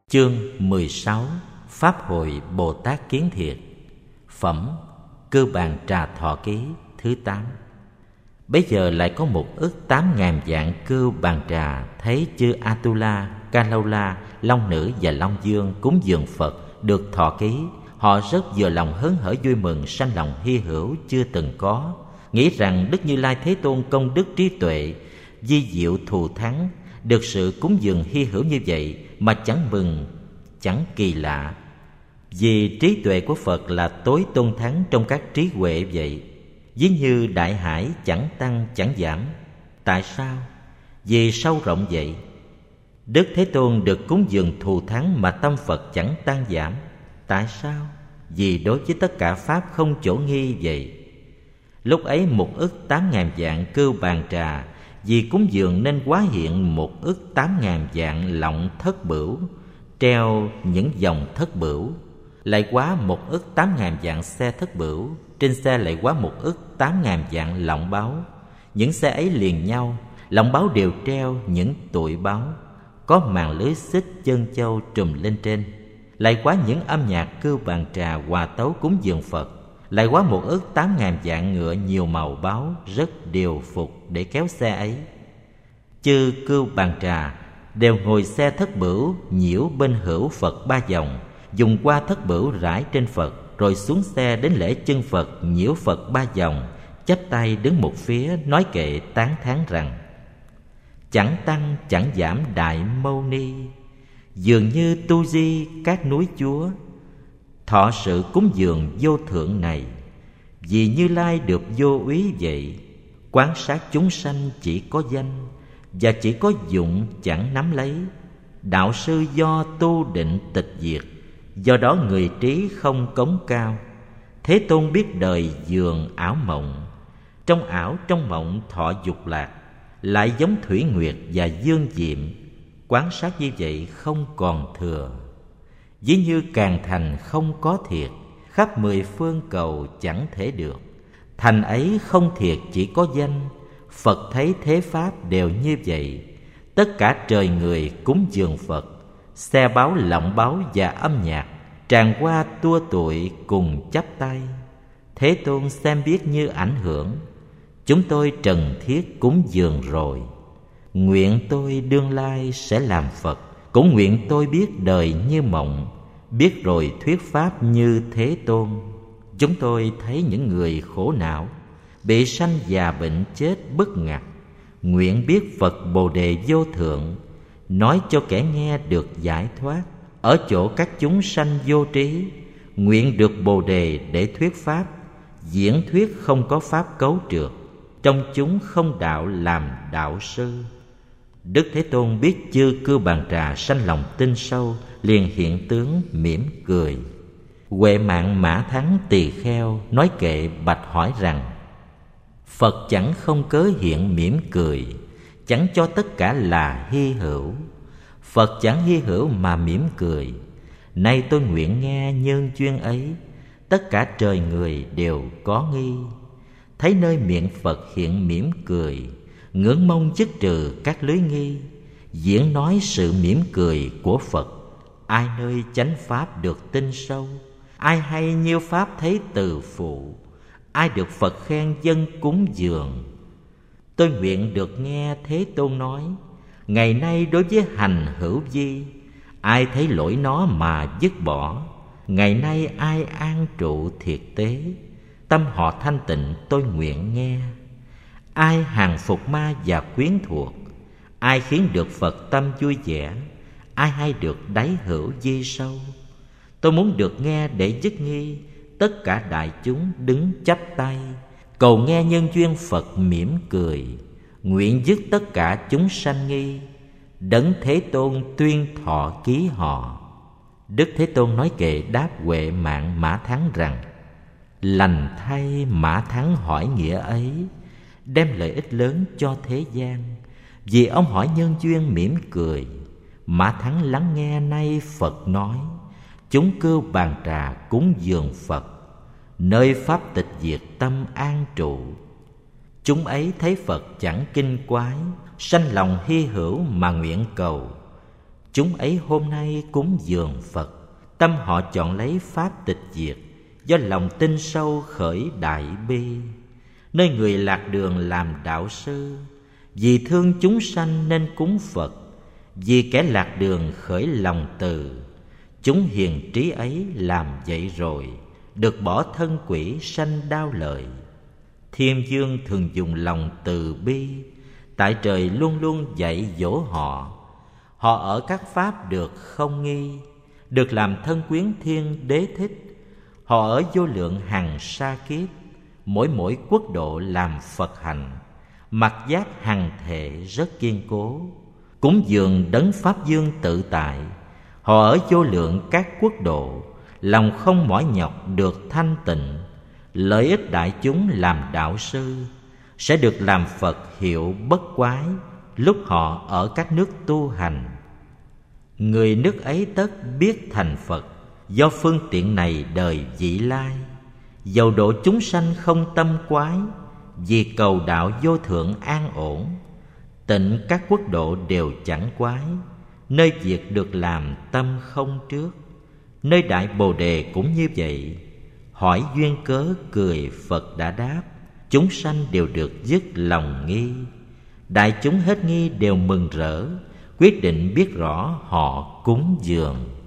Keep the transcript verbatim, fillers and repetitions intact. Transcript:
Chương mười sáu. Pháp hội Bồ Tát Kiến Thiệt. Phẩm Cư Bàn Trà Thọ Ký thứ tám. Bấy giờ lại có một ức tám ngàn vạn cưu bàn trà thấy chư Atula, Kalaula, Long Nữ và Long Dương cúng dường Phật được thọ ký. Họ rất vừa lòng hớn hở vui mừng, sanh lòng hy hữu chưa từng có, nghĩ rằng Đức Như Lai Thế Tôn công đức trí tuệ, vi diệu thù thắng, được sự cúng dường hy hữu như vậy mà chẳng mừng, chẳng kỳ lạ. Vì trí tuệ của Phật là tối tôn thắng trong các trí huệ vậy. Ví như đại hải chẳng tăng chẳng giảm. Tại sao? Vì sâu rộng vậy. Đức Thế Tôn được cúng dường thù thắng mà tâm Phật chẳng tăng giảm. Tại sao? Vì đối với tất cả Pháp không chỗ nghi vậy. Lúc ấy một ức tám ngàn vạn cưu bàn trà, vì cúng dường nên hóa hiện một ức tám ngàn vạn lọng thất bửu, treo những dòng thất bửu. Lại quá một ức tám ngàn vạn xe thất bửu, trên xe lại quá một ức tám ngàn vạn lọng báo. Những xe ấy liền nhau, lọng báo đều treo những tụi báo, có màn lưới xích chân châu trùm lên trên. Lại quá những âm nhạc cưu bàn trà hòa tấu cúng dường Phật. Lại quá một ức tám ngàn vạn ngựa nhiều màu báo rất điều phục để kéo xe ấy. Chư cưu bàn trà đều ngồi xe thất bửu nhiễu bên hữu Phật ba vòng, dùng qua thất bửu rải trên Phật, rồi xuống xe đến lễ chân Phật nhiễu Phật ba vòng, chắp tay đứng một phía, nói kệ tán thán rằng: chẳng tăng chẳng giảm Đại Mâu Ni, dường như tu di các núi Chúa, thọ sự cúng dường vô thượng này. Vì Như Lai được vô úy vậy, quán sát chúng sanh chỉ có danh, và chỉ có dụng chẳng nắm lấy. Đạo sư do tu định tịch diệt, do đó người trí không cống cao. Thế Tôn biết đời dường ảo mộng, trong ảo trong mộng thọ dục lạc, lại giống thủy nguyệt và dương diệm. Quán sát như vậy không còn thừa. Ví như càng thành không có thiệt, khắp mười phương cầu chẳng thể được. Thành ấy không thiệt chỉ có danh, Phật thấy thế Pháp đều như vậy. Tất cả trời người cúng dường Phật, xe báo lọng báo và âm nhạc, tràn qua tua tụi cùng chắp tay. Thế Tôn xem biết như ảnh hưởng, chúng tôi trần thiết cúng dường rồi. Nguyện tôi đương lai sẽ làm Phật, cũng nguyện tôi biết đời như mộng, biết rồi thuyết Pháp như Thế Tôn. Chúng tôi thấy những người khổ não, bị sanh già bệnh chết bất ngặt, nguyện biết Phật Bồ Đề vô thượng, nói cho kẻ nghe được giải thoát. Ở chỗ các chúng sanh vô trí, nguyện được Bồ Đề để thuyết Pháp, diễn thuyết không có Pháp cấu trược, trong chúng không đạo làm đạo sư. Đức Thế Tôn biết chư cưu bàn trà sanh lòng tin sâu, liền hiện tướng mỉm cười. Huệ Mạng Mã Thắng Tỳ Kheo nói kệ bạch hỏi rằng: Phật chẳng không cớ hiện mỉm cười, chẳng cho tất cả là hy hữu. Phật chẳng hy hữu mà mỉm cười. Nay tôi nguyện nghe nhân duyên ấy, tất cả trời người đều có nghi. Thấy nơi miệng Phật hiện mỉm cười, ngưỡng mong dứt trừ các lưới nghi. Diễn nói sự mỉm cười của Phật, ai nơi chánh Pháp được tin sâu. Ai hay nhiêu Pháp thấy từ phụ, ai được Phật khen dân cúng dường. Tôi nguyện được nghe Thế Tôn nói, ngày nay đối với hành hữu vi, ai thấy lỗi nó mà dứt bỏ. Ngày nay ai an trụ thiệt tế, tâm họ thanh tịnh tôi nguyện nghe. Ai hàng phục ma và quyến thuộc, ai khiến được Phật tâm vui vẻ, ai hay được đáy hữu vi sâu. Tôi muốn được nghe để dứt nghi, tất cả đại chúng đứng chắp tay, cầu nghe nhân duyên Phật mỉm cười, nguyện dứt tất cả chúng sanh nghi. Đấng Thế Tôn tuyên thọ ký họ. Đức Thế Tôn nói kệ đáp Huệ Mạng Mã Thắng rằng: lành thay Mã Thắng hỏi nghĩa ấy, đem lợi ích lớn cho thế gian. Vì ông hỏi nhân duyên mỉm cười, Mã Thắng lắng nghe nay Phật nói. Chúng cưu bàn trà cúng dường Phật, nơi Pháp tịch diệt tâm an trụ. Chúng ấy thấy Phật chẳng kinh quái, sanh lòng hy hữu mà nguyện cầu. Chúng ấy hôm nay cúng dường Phật, tâm họ chọn lấy pháp tịch diệt, do lòng tin sâu khởi đại bi. Nơi người lạc đường làm đạo sư, vì thương chúng sanh nên cúng Phật, vì kẻ lạc đường khởi lòng từ. Chúng hiền trí ấy làm vậy rồi, được bỏ thân quỷ sanh đau lợi. Thiên vương thường dùng lòng từ bi, tại trời luôn luôn dạy dỗ họ. Họ ở các pháp được không nghi, được làm thân quyến thiên đế thích. Họ ở vô lượng hằng sa kiếp, mỗi mỗi quốc độ làm Phật hành, mặc giáp hằng thể rất kiên cố. Cúng dường đấng Pháp Dương tự tại, họ ở vô lượng các quốc độ, lòng không mỏi nhọc được thanh tịnh. Lợi ích đại chúng làm đạo sư, sẽ được làm Phật hiệu bất quái, lúc họ ở các nước tu hành. Người nước ấy tất biết thành Phật, do phương tiện này đời vị lai. Dầu độ chúng sanh không tâm quái, vì cầu đạo vô thượng an ổn. Tịnh các quốc độ đều chẳng quái, nơi việc được làm tâm không trước. Nơi Đại Bồ Đề cũng như vậy, hỏi duyên cớ cười Phật đã đáp. Chúng sanh đều được dứt lòng nghi, đại chúng hết nghi đều mừng rỡ, quyết định biết rõ họ cúng dường.